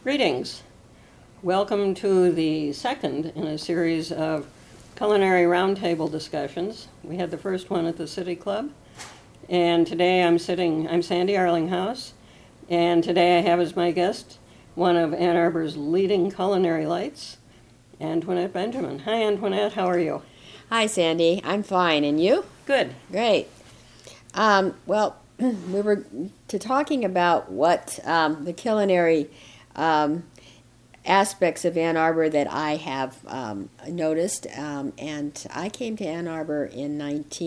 Greetings. Welcome to the second in a series of culinary roundtable discussions. We had the first one at the City Club, and today I'm Sandy Arlinghouse, and today I have as my guest one of Ann Arbor's leading culinary lights, Antoinette Benjamin. Hi, Antoinette. How are you? Hi, Sandy. I'm fine. And you? Good. Great. We were talking about what the culinary aspects of Ann Arbor that I have noticed. And I came to Ann Arbor in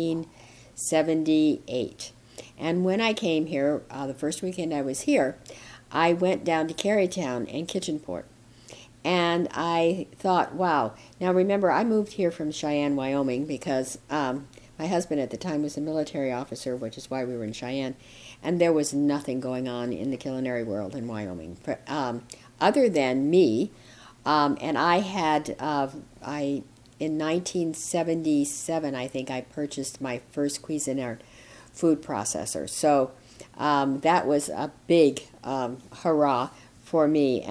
1978. And when I came here, the first weekend I was here, I went down to Carytown and Kitchenport. And I thought, wow. Now remember, I moved here from Cheyenne, Wyoming, because my husband at the time was a military officer, which is why we were in Cheyenne. And there was nothing going on in the culinary world in Wyoming, other than me. And I had, in 1977, I think I purchased my first Cuisinart food processor. So that was a big hurrah for me.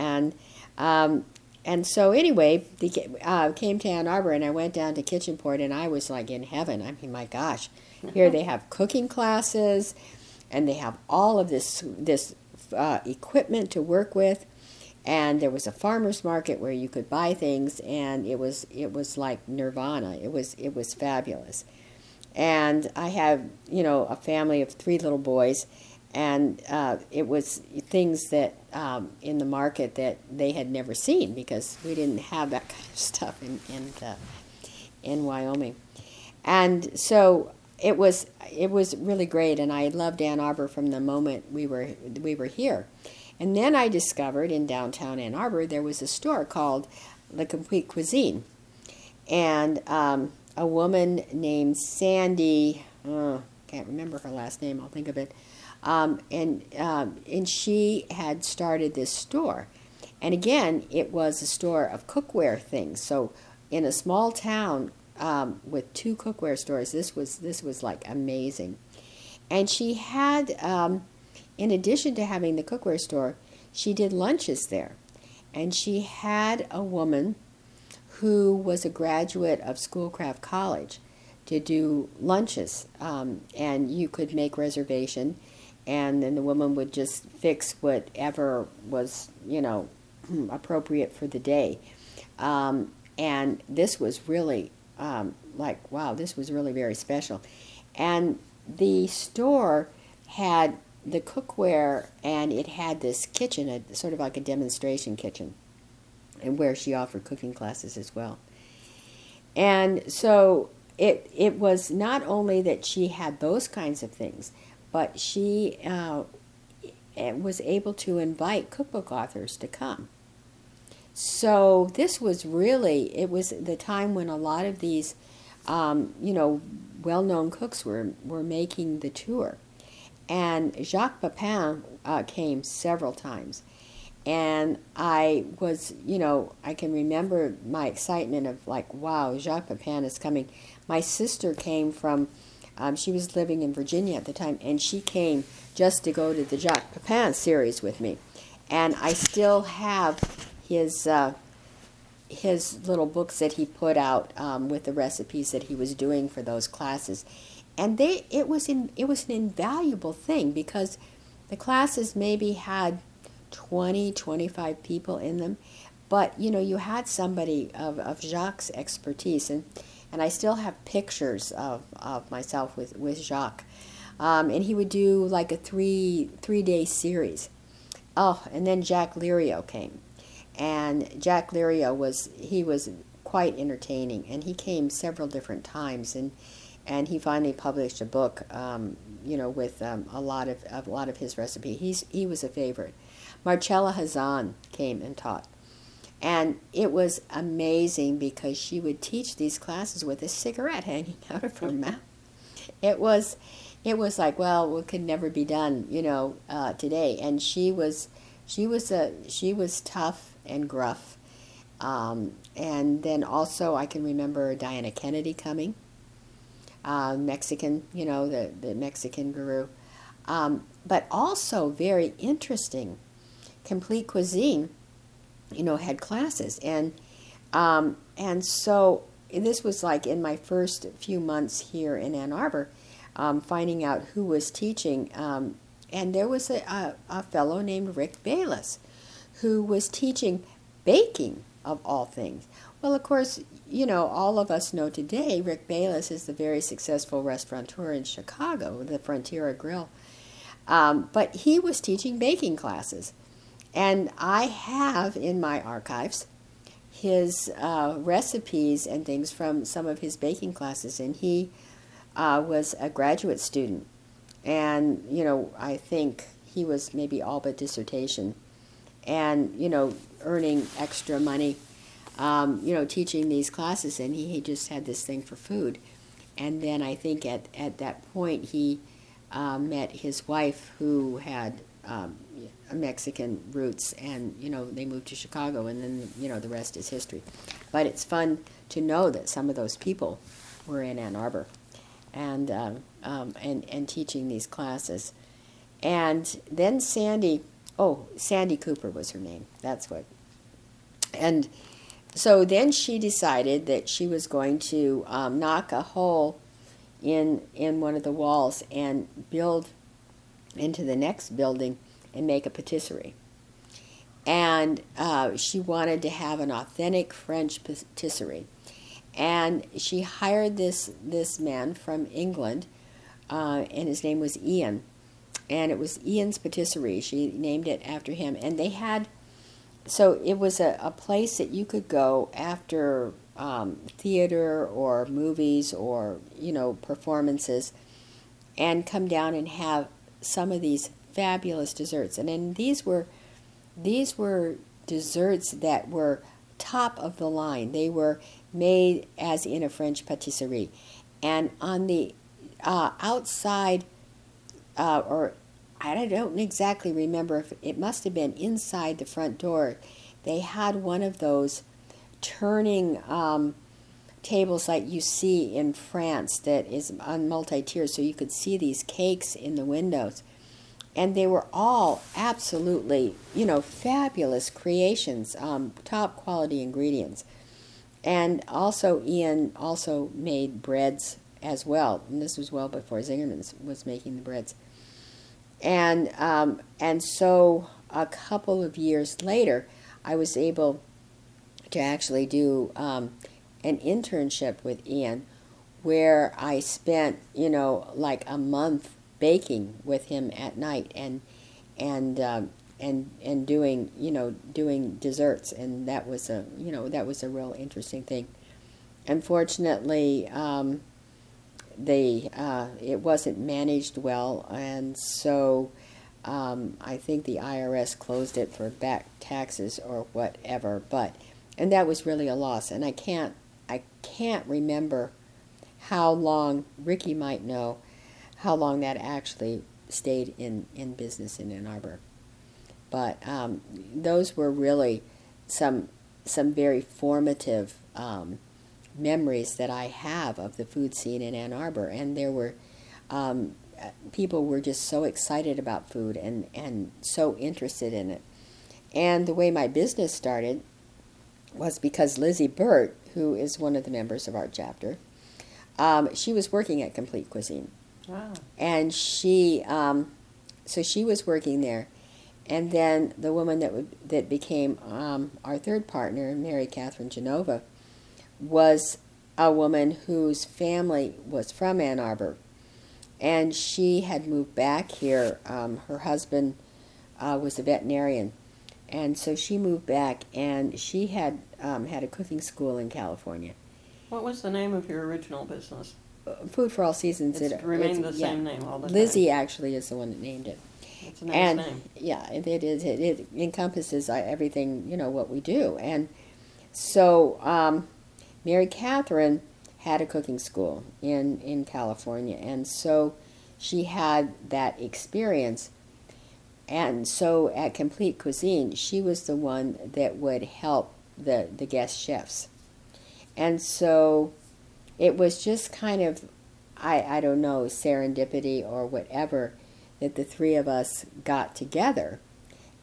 And so anyway, came to Ann Arbor, and I went down to Kitchenport, and I was like in heaven. I mean, my gosh, here they have cooking classes, and they have all of this equipment to work with, and there was a farmer's market where you could buy things, and it was like nirvana. It was fabulous. And I have a family of 3 little boys. And it was things that in the market that they had never seen, because we didn't have that kind of stuff in Wyoming. And so it was really great, and I loved Ann Arbor from the moment we were here. And then I discovered in downtown Ann Arbor there was a store called Le Complete Cuisine, and a woman named Sandy, can't remember her last name, I'll think of it. And she had started this store, and again, it was a store of cookware things. So, in a small town with 2 cookware stores, this was like amazing. And she had, in addition to having the cookware store, she did lunches there, and she had a woman who was a graduate of Schoolcraft College to do lunches, and you could make reservation. And then the woman would just fix whatever was, appropriate for the day. And this was really wow, this was really very special. And the store had the cookware, and it had this kitchen, sort of like a demonstration kitchen, and where she offered cooking classes as well. And so it was not only that she had those kinds of things, but she was able to invite cookbook authors to come. So this was it was the time when a lot of these, well-known cooks were making the tour. And Jacques Pepin came several times. And I was, I can remember my excitement of like, wow, Jacques Pepin is coming. My sister came from... she was living in Virginia at the time, and she came just to go to the Jacques Pepin series with me. And I still have his little books that he put out with the recipes that he was doing for those classes. And it was an invaluable thing, because the classes maybe had 20, 25 people in them, but you had somebody of Jacques' expertise, and I still have pictures of myself with Jacques. And he would do like a three-day series. Oh, and then Jack Lirio came. And Jack Lirio was quite entertaining. And he came several different times. And he finally published a book, with a lot of his recipe. He was a favorite. Marcella Hazan came and taught. And it was amazing, because she would teach these classes with a cigarette hanging out of her mouth. It was like, well, it could never be done, today. And she was tough and gruff. And then also I can remember Diana Kennedy coming, Mexican, the Mexican guru. But also very interesting, Complete Cuisine had classes. And so this was like in my first few months here in Ann Arbor, finding out who was teaching. And there was a fellow named Rick Bayless who was teaching baking of all things. Well, of course, all of us know today Rick Bayless is the very successful restaurateur in Chicago, the Frontiera Grill. But he was teaching baking classes. And I have in my archives his recipes and things from some of his baking classes. And he was a graduate student. And, I think he was maybe all but dissertation. And, earning extra money, teaching these classes. And he just had this thing for food. And then I think at that point he met his wife who had Mexican roots, and they moved to Chicago, and then the rest is history. But it's fun to know that some of those people were in Ann Arbor, and teaching these classes. And then Sandy Cooper was her name. That's what. And so then she decided that she was going to knock a hole in one of the walls and build into the next building and make a patisserie. And she wanted to have an authentic French patisserie. And she hired this man from England, and his name was Ian. And it was Ian's Patisserie. She named it after him. And they had, so it was a place that you could go after theater or movies or, performances, and come down and have some of these fabulous desserts. And then these were desserts that were top of the line. They were made as in a French patisserie. And on the outside, or I don't exactly remember, if it must have been inside the front door, they had one of those turning tables like you see in France that is on multi-tiers, so you could see these cakes in the windows. And they were all absolutely, fabulous creations, top quality ingredients. And also Ian also made breads as well. And this was well before Zingerman's was making the breads. And so a couple of years later, I was able to actually do an internship with Ian, where I spent, like a month baking with him at night and doing desserts, and that was a real interesting thing. Unfortunately, it wasn't managed well, and so I think the IRS closed it for back taxes or whatever. And that was really a loss, and I can't remember how long. Ricky might know how long that actually stayed in business in Ann Arbor. But those were really some very formative memories that I have of the food scene in Ann Arbor. And there were people were just so excited about food and so interested in it. And the way my business started was because Lizzie Burt, who is one of the members of our chapter, she was working at Complete Cuisine. Wow. And so she was working there. And then the woman that became our third partner, Mary Catherine Genova, was a woman whose family was from Ann Arbor. And she had moved back here. Her husband was a veterinarian. And so she moved back, and she had had a cooking school in California. What was the name of your original business? Food for All Seasons. It's remained the same name all the time. Lizzie actually is the one that named it. It's a nice name. Yeah, it is. It encompasses everything, what we do. And so Mary Catherine had a cooking school in California, and so she had that experience. And so at Complete Cuisine, she was the one that would help the guest chefs. And so it was just kind of, I don't know, serendipity or whatever, that the three of us got together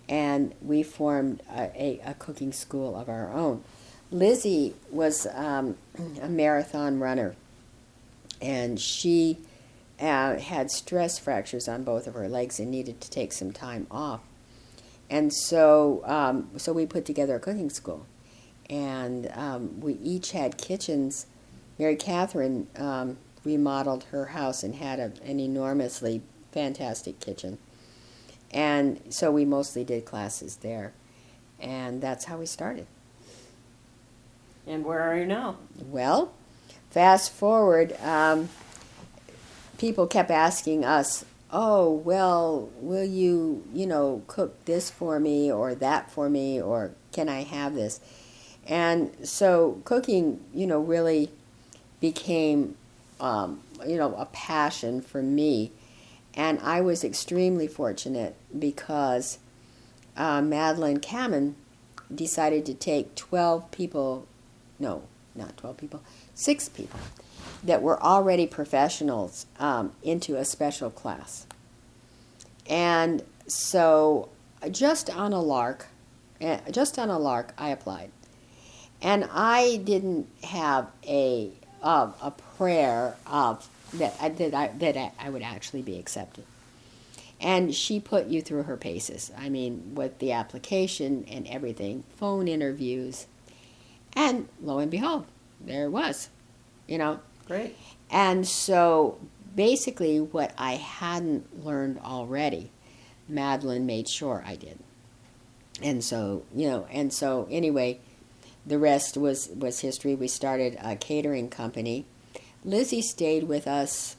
and we formed a cooking school of our own. Lizzie was a marathon runner, and she had stress fractures on both of her legs and needed to take some time off. And so, so we put together a cooking school, and we each had kitchens. Mary Catherine remodeled her house and had an enormously fantastic kitchen. And so we mostly did classes there. And that's how we started. And where are you now? Well, fast forward, people kept asking us, oh, well, will you, cook this for me or that for me, or can I have this? And so cooking, really became, a passion for me. And I was extremely fortunate because Madeline Kamen decided to take 12 people, no, not 12 people, 6 people that were already professionals into a special class. And so just on a lark, I applied. And I didn't have a prayer of that I would actually be accepted. And she put you through her paces. I mean, with the application and everything, phone interviews, and lo and behold, there it was, Great. And so basically what I hadn't learned already, Madeline made sure I did. And so, anyway, the rest was history. We started a catering company. Lizzie stayed with us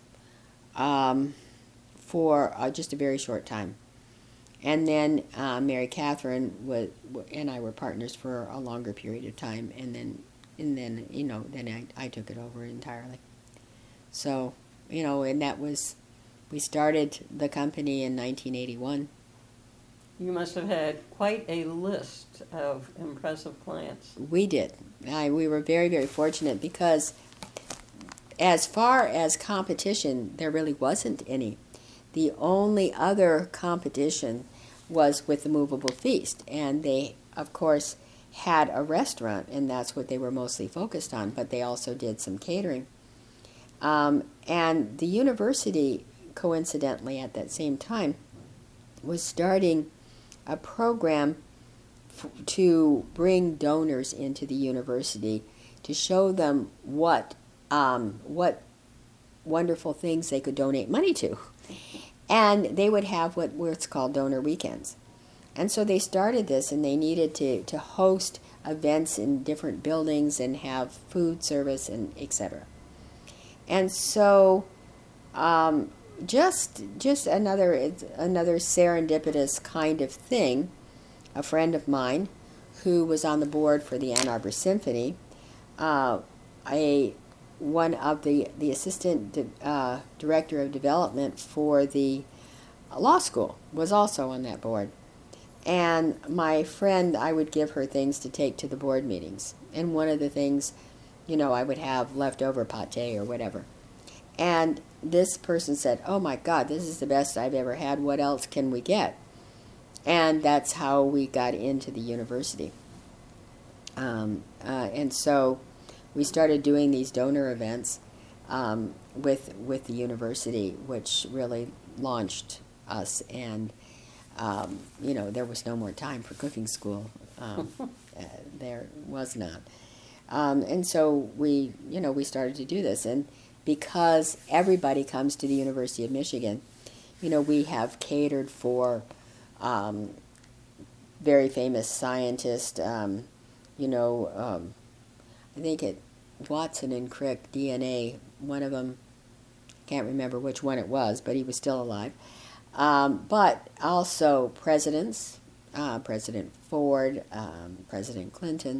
for just a very short time. And then Mary Catherine and I were partners for a longer period of time, and then I took it over entirely. So, and that was, we started the company in 1981. You must have had quite a list of impressive clients. We did. We were very, very fortunate because as far as competition, there really wasn't any. The only other competition was with the Movable Feast, and they, of course, had a restaurant, and that's what they were mostly focused on, but they also did some catering. And the university, coincidentally, at that same time, was starting a program to bring donors into the university to show them what wonderful things they could donate money to. And they would have what's called donor weekends. And so they started this, and they needed to host events in different buildings and have food service and etc. And so just another serendipitous kind of thing. A friend of mine who was on the board for the Ann Arbor Symphony, one of the assistant director of development for the law school was also on that board. And my friend, I would give her things to take to the board meetings. And one of the things, I would have leftover pate or whatever. And this person said, oh my God, this is the best I've ever had. What else can we get? And that's how we got into the university. And so we started doing these donor events with the university, which really launched us. And, there was no more time for cooking school. There was not. And so we started to do this. And because everybody comes to the University of Michigan, we have catered for very famous scientists, I think at Watson and Crick, DNA, one of them, can't remember which one it was, but he was still alive. But also presidents, President Ford, President Clinton.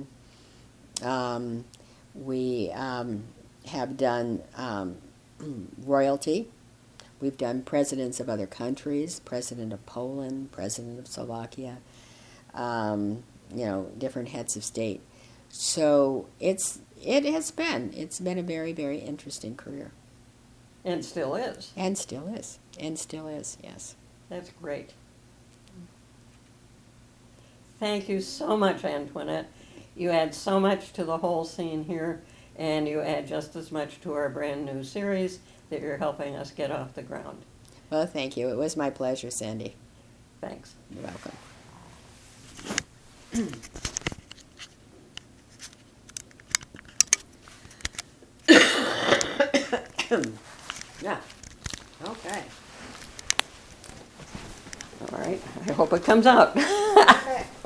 We have done royalty. We've done presidents of other countries, President of Poland, President of Slovakia, different heads of state. So it's been a very, very interesting career. And still is. And still is. And still is, yes. That's great. Thank you so much, Antoinette. You add so much to the whole scene here, and you add just as much to our brand new series that you're helping us get off the ground. Well, thank you. It was my pleasure, Sandy. Thanks. You're welcome. Yeah. Okay. All right, I hope it comes out. Okay.